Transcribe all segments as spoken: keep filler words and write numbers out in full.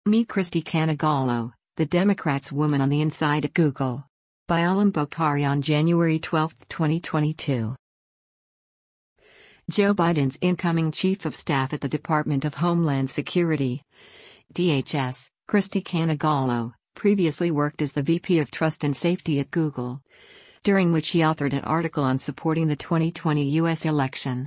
Meet Christy Cannigallo, the Democrats' woman on the inside at Google. By Alam Bokhari on January twelfth, twenty twenty-two. Joe Biden's incoming Chief of Staff at the Department of Homeland Security, D H S, Christy Cannigallo, previously worked as the V P of Trust and Safety at Google, during which she authored an article on supporting the twenty twenty U S election.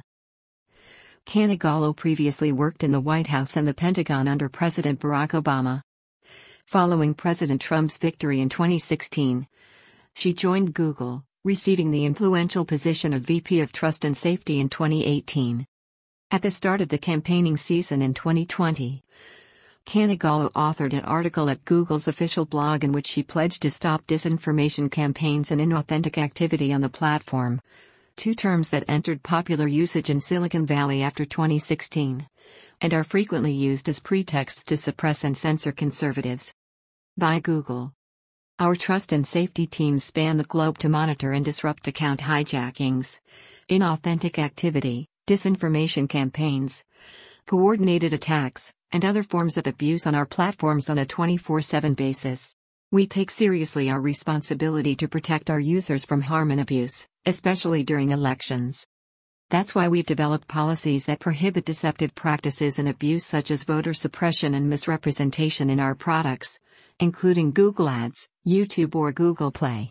Cannigallo previously worked in the White House and the Pentagon under President Barack Obama. Following President Trump's victory in twenty sixteen, she joined Google, receiving the influential position of V P of Trust and Safety in twenty eighteen. At the start of the campaigning season in twenty twenty, Cannigallo authored an article at Google's official blog in which she pledged to stop disinformation campaigns and inauthentic activity on the platform, two terms that entered popular usage in Silicon Valley after twenty sixteen, and are frequently used as pretexts to suppress and censor conservatives. By Google. Our trust and safety teams span the globe to monitor and disrupt account hijackings, inauthentic activity, disinformation campaigns, coordinated attacks, and other forms of abuse on our platforms on a twenty-four seven basis. We take seriously our responsibility to protect our users from harm and abuse, especially during elections. That's why we've developed policies that prohibit deceptive practices and abuse such as voter suppression and misrepresentation in our products, including Google Ads, YouTube or Google Play.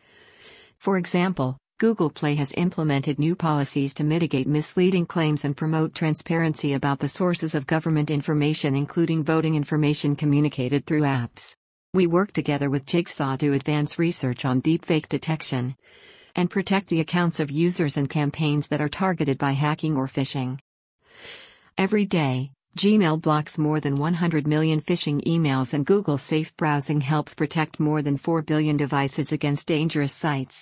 For example, Google Play has implemented new policies to mitigate misleading claims and promote transparency about the sources of government information, including voting information communicated through apps. We work together with Jigsaw to advance research on deepfake detection and protect the accounts of users and campaigns that are targeted by hacking or phishing. Every day, Gmail blocks more than one hundred million phishing emails, and Google Safe Browsing helps protect more than four billion devices against dangerous sites.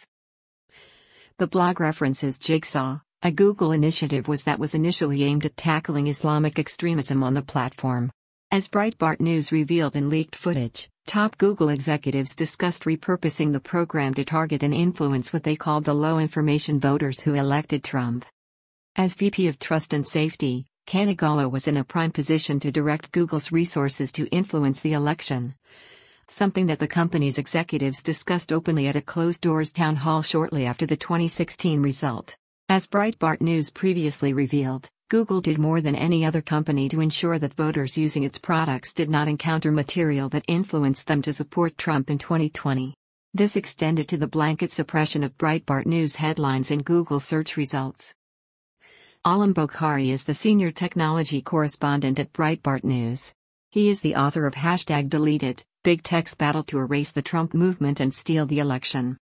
The blog references Jigsaw, a Google initiative was that was initially aimed at tackling Islamic extremism on the platform. As Breitbart News revealed in leaked footage, top Google executives discussed repurposing the program to target and influence what they called the low-information voters who elected Trump. As V P of Trust and Safety, Cannigallo was in a prime position to direct Google's resources to influence the election, something that the company's executives discussed openly at a closed-doors town hall shortly after the twenty sixteen result. As Breitbart News previously revealed, Google did more than any other company to ensure that voters using its products did not encounter material that influenced them to support Trump in twenty twenty. This extended to the blanket suppression of Breitbart News headlines in Google search results. Alam Bokhari is the senior technology correspondent at Breitbart News. He is the author of Hashtag Deleted, Big Tech's Battle to Erase the Trump Movement and Steal the Election.